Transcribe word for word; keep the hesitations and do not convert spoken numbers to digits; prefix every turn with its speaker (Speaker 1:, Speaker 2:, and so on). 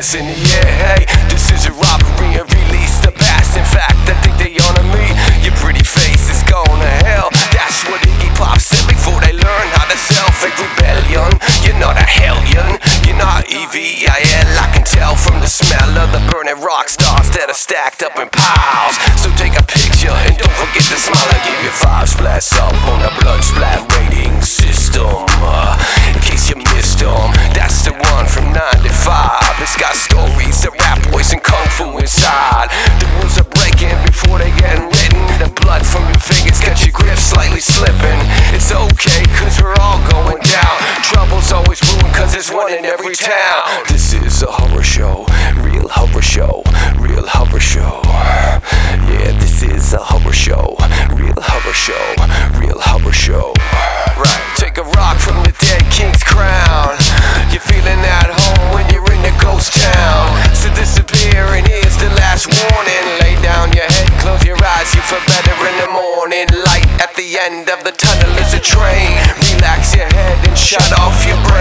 Speaker 1: fists in the air. Hey, this is a robbery and release the past. In fact, I think they honor me. Your pretty face is going to hell. That's what Iggy Pop said before they learned how to self-fake rebellion. You're not a hellion, you're not E V I L. I can tell from the smell of the burning rock stars that are stacked up in piles. So take a picture and don't forget to smile. I give you five splats up on the blood splat rating system, uh, in case you missed them. That's the one from ninety-five. It's got stories of rap boys and kung fu inside. The rules are breaking before they get written. The blood from your fingers got your grip slightly slipping. It's okay cause we're all going down. Trouble's always brewing cause there's one in every town. This is a horror show, real horror show, real horror show. Yeah, this is a horror show, real horror show, real horror show. Right. Take a rock from the dead king's crown. You're feeling at home when you're in the ghost town. So disappear and here's the last warning. Lay down your head, close your eyes, you feel better in the morning. Light at the end of the tunnel is a train. Relax your head and shut off your brain.